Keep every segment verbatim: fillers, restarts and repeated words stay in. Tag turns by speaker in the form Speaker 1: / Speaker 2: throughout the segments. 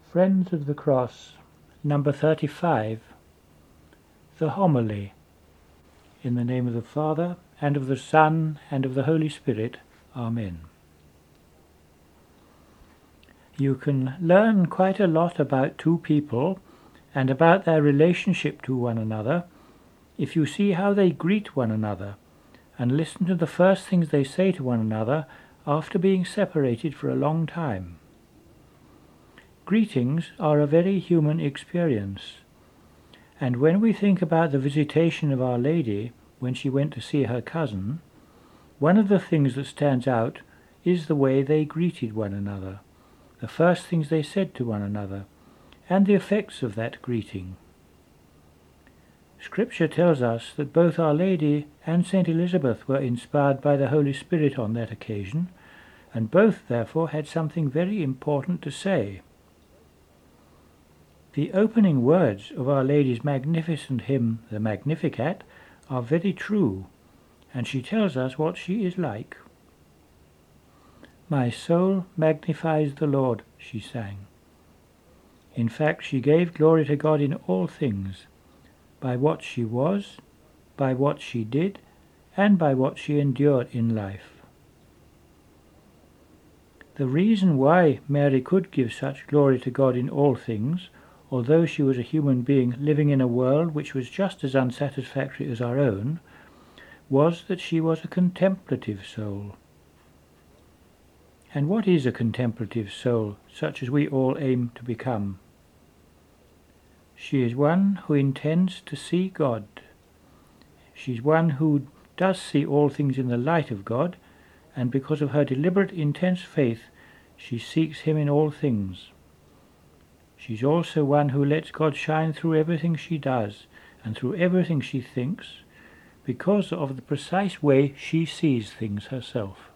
Speaker 1: Friends of the Cross, number thirty-five, the Homily. In the name of the Father, and of the Son, and of the Holy Spirit. Amen. You can learn quite a lot about two people and about their relationship to one another if you see how they greet one another and listen to the first things they say to one another after being separated for a long time. Greetings are a very human experience, and when we think about the visitation of Our Lady when she went to see her cousin, one of the things that stands out is the way they greeted one another, the first things they said to one another, and the effects of that greeting. Scripture tells us that both Our Lady and Saint Elizabeth were inspired by the Holy Spirit on that occasion, and both therefore had something very important to say. The opening words of Our Lady's magnificent hymn, the Magnificat, are very true, and she tells us what she is like. "My soul magnifies the Lord," she sang. In fact, she gave glory to God in all things, by what she was, by what she did, and by what she endured in life. The reason why Mary could give such glory to God in all things, although she was a human being living in a world which was just as unsatisfactory as our own, was that she was a contemplative soul. And what is a contemplative soul, such as we all aim to become? She is one who intends to see God. She is one who does see all things in the light of God, and because of her deliberate, intense faith, she seeks Him in all things. She is also one who lets God shine through everything she does and through everything she thinks, because of the precise way she sees things herself.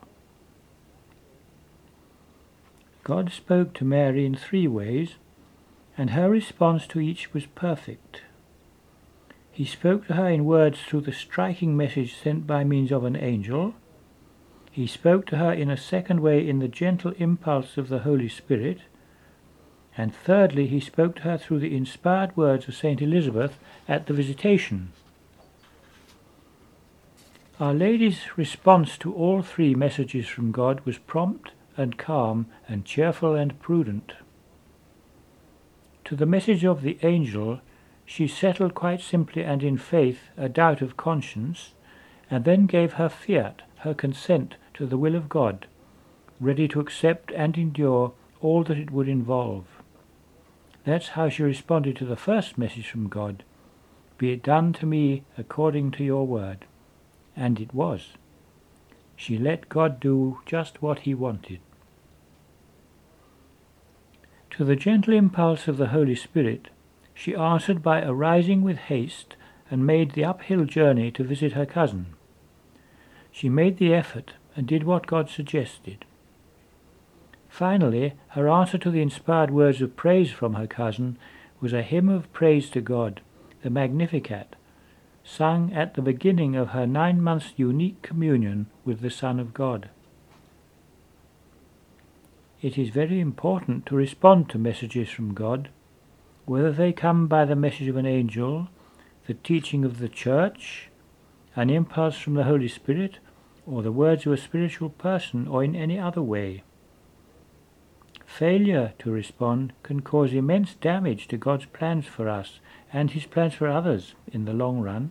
Speaker 1: God spoke to Mary in three ways, and her response to each was perfect. He spoke to her in words through the striking message sent by means of an angel. He spoke to her in a second way in the gentle impulse of the Holy Spirit. And thirdly, he spoke to her through the inspired words of Saint Elizabeth at the Visitation. Our Lady's response to all three messages from God was prompt and calm and cheerful and prudent. To the message of the angel, she settled quite simply and in faith a doubt of conscience, and then gave her fiat, her consent to the will of God, ready to accept and endure all that it would involve. That's how she responded to the first message from God, "Be it done to me according to your word." And it was. She let God do just what He wanted. To the gentle impulse of the Holy Spirit, she answered by arising with haste and made the uphill journey to visit her cousin. She made the effort and did what God suggested. Finally, her answer to the inspired words of praise from her cousin was a hymn of praise to God, the Magnificat, sung at the beginning of her nine months' unique communion with the Son of God. It is very important to respond to messages from God, whether they come by the message of an angel, the teaching of the Church, an impulse from the Holy Spirit, or the words of a spiritual person, or in any other way. Failure to respond can cause immense damage to God's plans for us and His plans for others in the long run.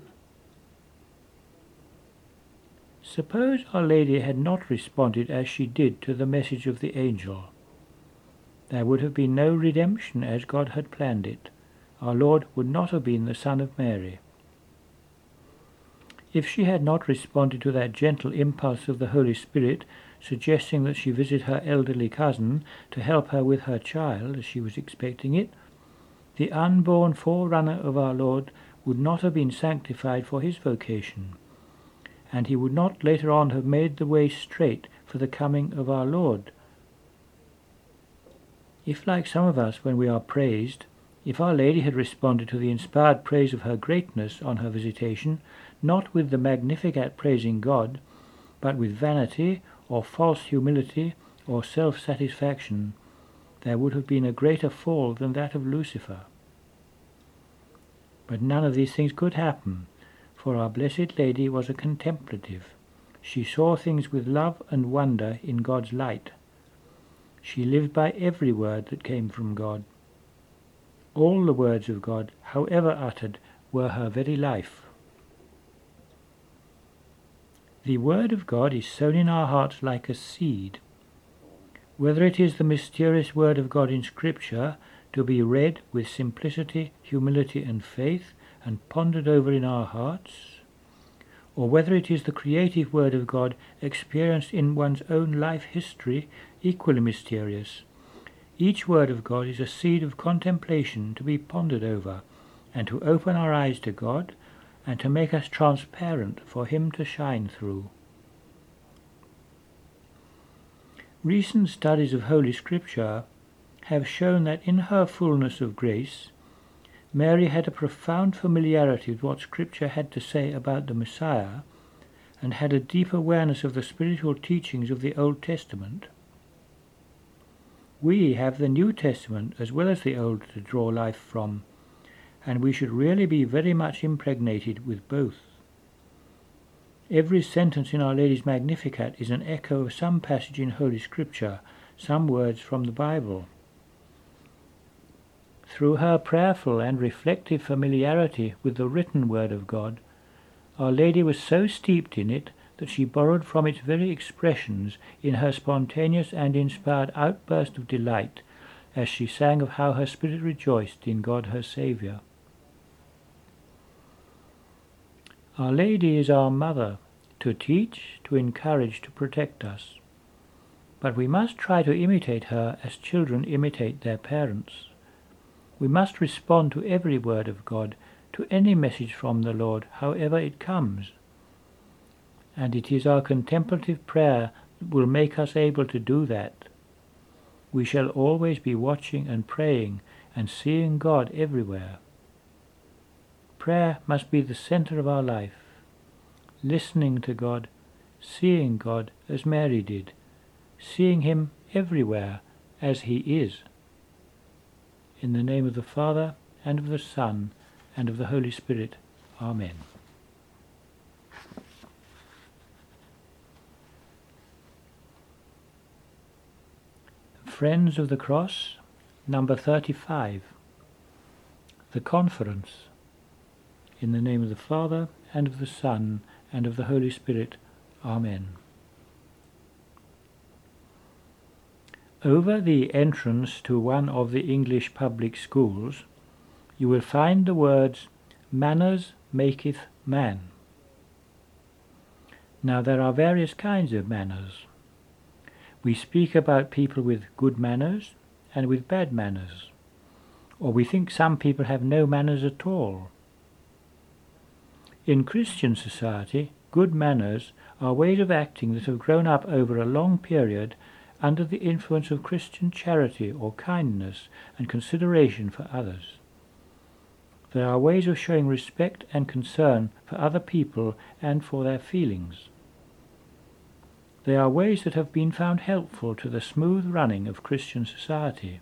Speaker 1: Suppose Our Lady had not responded as she did to the message of the angel. There would have been no redemption as God had planned it. Our Lord would not have been the Son of Mary. If she had not responded to that gentle impulse of the Holy Spirit, suggesting that she visit her elderly cousin to help her with her child as she was expecting it, the unborn forerunner of our Lord would not have been sanctified for his vocation, and he would not later on have made the way straight for the coming of our Lord. If, like some of us when we are praised, if Our Lady had responded to the inspired praise of her greatness on her visitation, not with the Magnificat praising God, but with vanity or false humility or self-satisfaction, there would have been a greater fall than that of Lucifer. But none of these things could happen, for our Blessed Lady was a contemplative. She saw things with love and wonder in God's light. She lived by every word that came from God. All the words of God, however uttered, were her very life. The Word of God is sown in our hearts like a seed. Whether it is the mysterious Word of God in Scripture, to be read with simplicity, humility and faith, and pondered over in our hearts, or whether it is the creative Word of God experienced in one's own life history, equally mysterious, each word of God is a seed of contemplation to be pondered over, and to open our eyes to God, and to make us transparent for Him to shine through. Recent studies of Holy Scripture have shown that in her fullness of grace, Mary had a profound familiarity with what Scripture had to say about the Messiah, and had a deep awareness of the spiritual teachings of the Old Testament. We have the New Testament as well as the Old to draw life from, and we should really be very much impregnated with both. Every sentence in Our Lady's Magnificat is an echo of some passage in Holy Scripture, some words from the Bible. Through her prayerful and reflective familiarity with the written Word of God, Our Lady was so steeped in it that she borrowed from its very expressions in her spontaneous and inspired outburst of delight as she sang of how her spirit rejoiced in God her Saviour. Our Lady is our Mother, to teach, to encourage, to protect us. But we must try to imitate her as children imitate their parents. We must respond to every word of God, to any message from the Lord, however it comes. And it is our contemplative prayer that will make us able to do that. We shall always be watching and praying and seeing God everywhere. Prayer must be the center of our life, listening to God, seeing God as Mary did, seeing Him everywhere as He is. In the name of the Father, and of the Son, and of the Holy Spirit. Amen. Friends of the Cross, number thirty-five. The Conference. In the name of the Father, and of the Son, and of the Holy Spirit. Amen. Over the entrance to one of the English public schools, you will find the words, "Manners maketh man." Now there are various kinds of manners. We speak about people with good manners and with bad manners, or we think some people have no manners at all. In Christian society, good manners are ways of acting that have grown up over a long period under the influence of Christian charity or kindness and consideration for others. They are ways of showing respect and concern for other people and for their feelings. They are ways that have been found helpful to the smooth running of Christian society.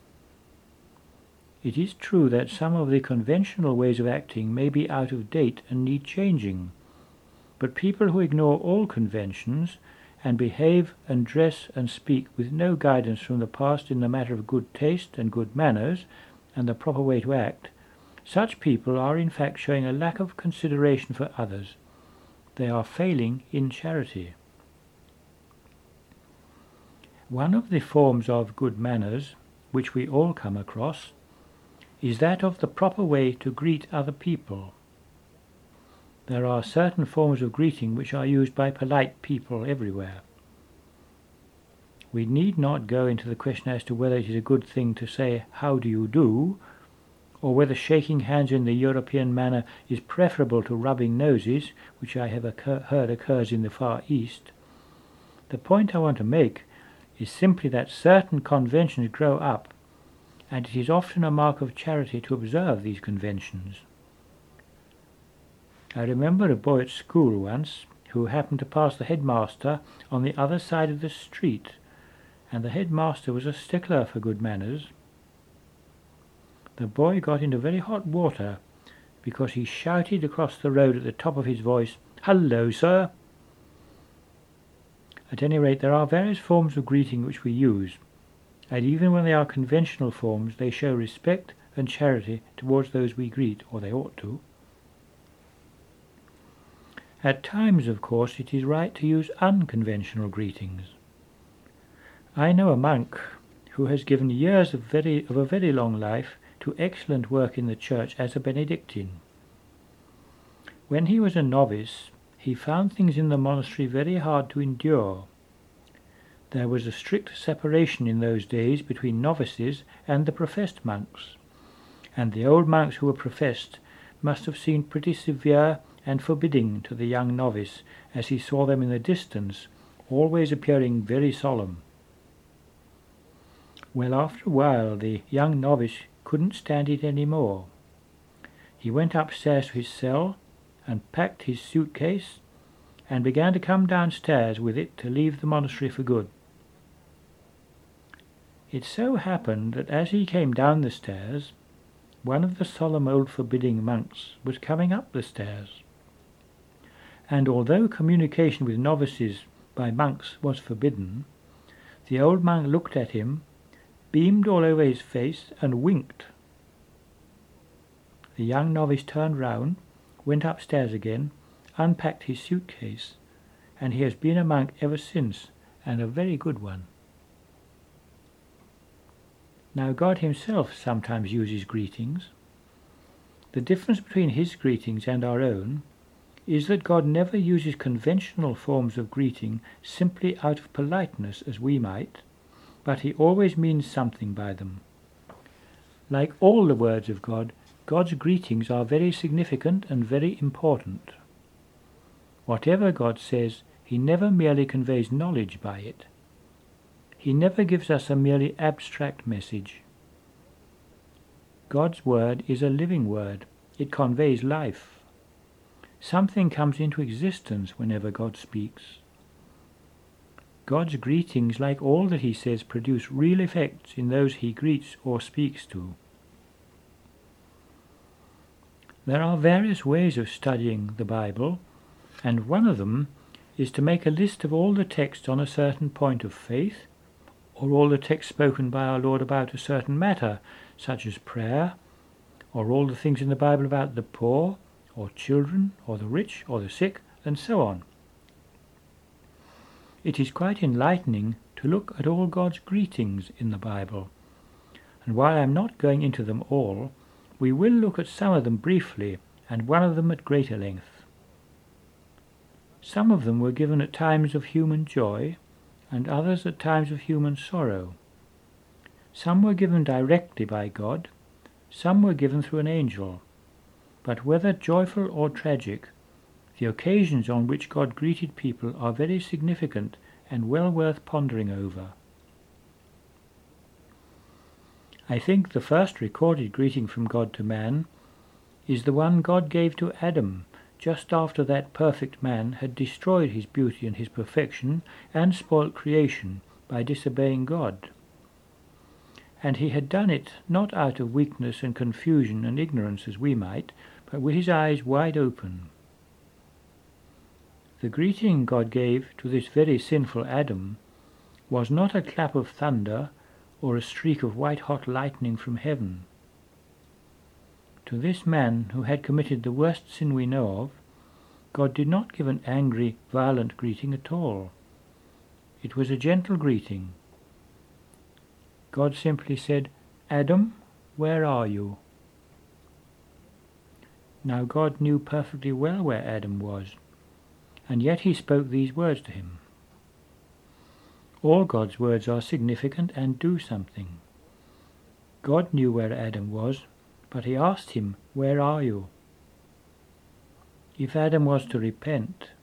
Speaker 1: It is true that some of the conventional ways of acting may be out of date and need changing, but people who ignore all conventions and behave and dress and speak with no guidance from the past in the matter of good taste and good manners and the proper way to act, such people are in fact showing a lack of consideration for others. They are failing in charity. One of the forms of good manners, which we all come across, is that of the proper way to greet other people. There are certain forms of greeting which are used by polite people everywhere. We need not go into the question as to whether it is a good thing to say, "How do you do?" or whether shaking hands in the European manner is preferable to rubbing noses, which I have occur- heard occurs in the Far East. The point I want to make is simply that certain conventions grow up, and it is often a mark of charity to observe these conventions. I remember a boy at school once who happened to pass the headmaster on the other side of the street, and the headmaster was a stickler for good manners. The boy got into very hot water because he shouted across the road at the top of his voice, "Hello, sir!" At any rate, there are various forms of greeting which we use, and even when they are conventional forms, they show respect and charity towards those we greet, or they ought to. At times, of course, it is right to use unconventional greetings. I know a monk who has given years of, very, of a very long life to excellent work in the church as a Benedictine. When he was a novice, he found things in the monastery very hard to endure. There was a strict separation in those days between novices and the professed monks, and the old monks who were professed must have seemed pretty severe and forbidding to the young novice, as he saw them in the distance, always appearing very solemn. Well, after a while the young novice couldn't stand it any more. He went upstairs to his cell and packed his suitcase and began to come downstairs with it to leave the monastery for good. It so happened that as he came down the stairs, one of the solemn old forbidding monks was coming up the stairs. And although communication with novices by monks was forbidden, the old monk looked at him, beamed all over his face, and winked. The young novice turned round, went upstairs again, unpacked his suitcase, and he has been a monk ever since, and a very good one. Now, God himself sometimes uses greetings. The difference between his greetings and our own is that God never uses conventional forms of greeting simply out of politeness as we might, but he always means something by them. Like all the words of God, God's greetings are very significant and very important. Whatever God says, he never merely conveys knowledge by it. He never gives us a merely abstract message. God's word is a living word. It conveys life. Something comes into existence whenever God speaks. God's greetings, like all that he says, produce real effects in those he greets or speaks to. There are various ways of studying the Bible, and one of them is to make a list of all the texts on a certain point of faith, or all the texts spoken by our Lord about a certain matter, such as prayer, or all the things in the Bible about the poor, or children, or the rich, or the sick, and so on. It is quite enlightening to look at all God's greetings in the Bible, and while I am not going into them all, we will look at some of them briefly, and one of them at greater length. Some of them were given at times of human joy, and others at times of human sorrow. Some were given directly by God, some were given through an angel, but whether joyful or tragic, the occasions on which God greeted people are very significant and well worth pondering over. I think the first recorded greeting from God to man is the one God gave to Adam just after that perfect man had destroyed his beauty and his perfection and spoilt creation by disobeying God. And he had done it not out of weakness and confusion and ignorance as we might, but with his eyes wide open. The greeting God gave to this very sinful Adam was not a clap of thunder or a streak of white-hot lightning from heaven. To this man who had committed the worst sin we know of, God did not give an angry, violent greeting at all. It was a gentle greeting. God simply said, "Adam, where are you?" Now God knew perfectly well where Adam was, and yet he spoke these words to him. All God's words are significant and do something. God knew where Adam was, but he asked him, "Where are you?" If Adam was to repent,